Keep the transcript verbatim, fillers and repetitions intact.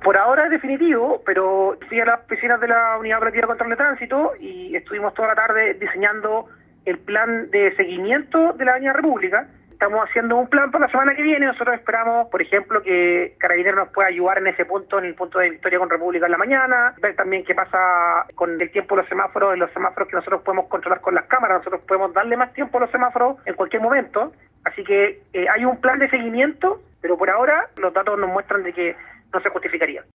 Por ahora es definitivo, pero fui a las oficinas de la Unidad Operativa de Control de Tránsito y estuvimos toda la tarde diseñando el plan de seguimiento de la Avenida República. Estamos haciendo un plan para la semana que viene. Nosotros esperamos, por ejemplo, que Carabineros nos pueda ayudar en ese punto, en el punto de Victoria con República en la mañana, ver también qué pasa con el tiempo de los semáforos, de los semáforos que nosotros podemos controlar con las cámaras. Nosotros podemos darle más tiempo a los semáforos en cualquier momento. Así que eh, hay un plan de seguimiento, pero por ahora los datos nos muestran de que no se justificaría.